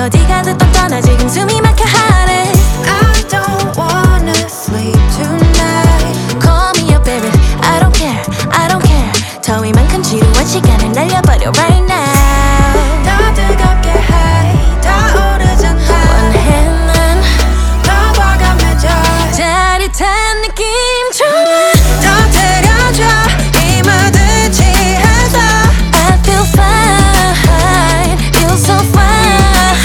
어디 가든 떠나 지금 숨이 막혀 하네. I don't wanna sleep tonight. Call me up baby, I don't care, I don't care. 더위만큼 지루한 시간을 날려버려 right now. 더 뜨겁게 해, 다 오르잖아. 원해는 더 과감해져. 짜릿한 느낌 좋아. 터뜨려줘 이 모든 취해서. I feel fine, feel so fine.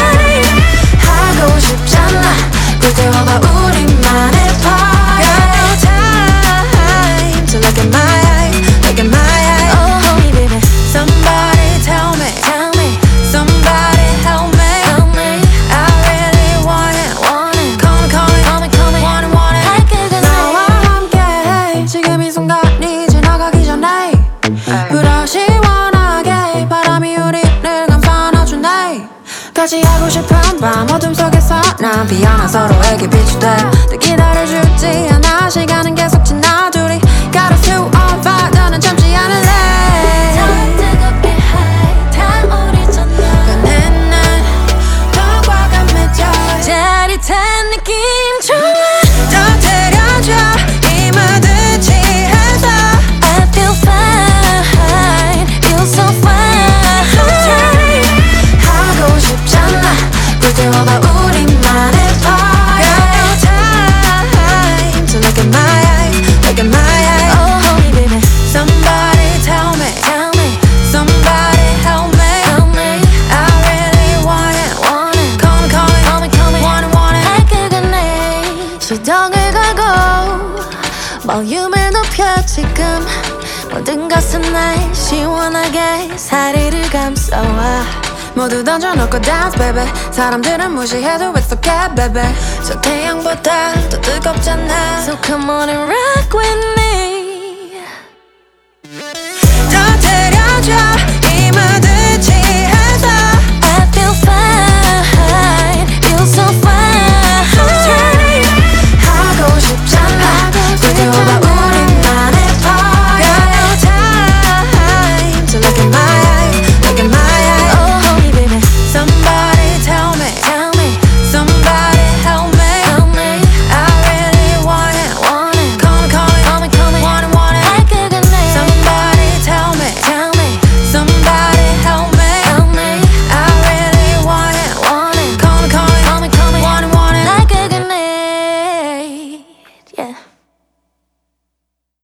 하고 싶잖아. 불태워봐 우리만의 party. Got no time to look at my eye, look at my eye. Oh hold me baby, Somebody tell me, tell me, somebody help me. help me. I really want it. Want it, Call me, call me, call me, call me. want it, want it. 발끝은 나와 함께 지금 이 순간이 지나가기 전에 불어 시원하게 바람이 우리를 감싸주네. 같이 하고 싶은 밤 어둠 속에서 난 피어나 서로에게 빛이 돼. 늘 기다려주지 않아. 시간은 계속 지나. 둘이 got us to on fire. 너는 참지 않을래. 더 뜨겁게 해, 다 오르잖아. 변해는 더 과감해져. 짜릿한 느낌 좋아. 터뜨려줘 이 모든 취해서. I feel fine, feel so fine. 하고 싶잖아. 불태워봐 우리만의 party. Got no time to look at my eye, look at my eye. Oh hold me baby, Somebody tell me, tell me, somebody help me. help me. I really want it. Want it, Call me, call me, call me, call me. want it, want it. 발끝은 내 시동을 걸고 볼륨을 높여 지금 모든 것은 날 시원하게 사리를 감싸와. 모두 던져놓고 dance baby. 사람들은 무시해도 it's okay baby. 저 태양보다 더 뜨겁잖아. So come on and rock with me.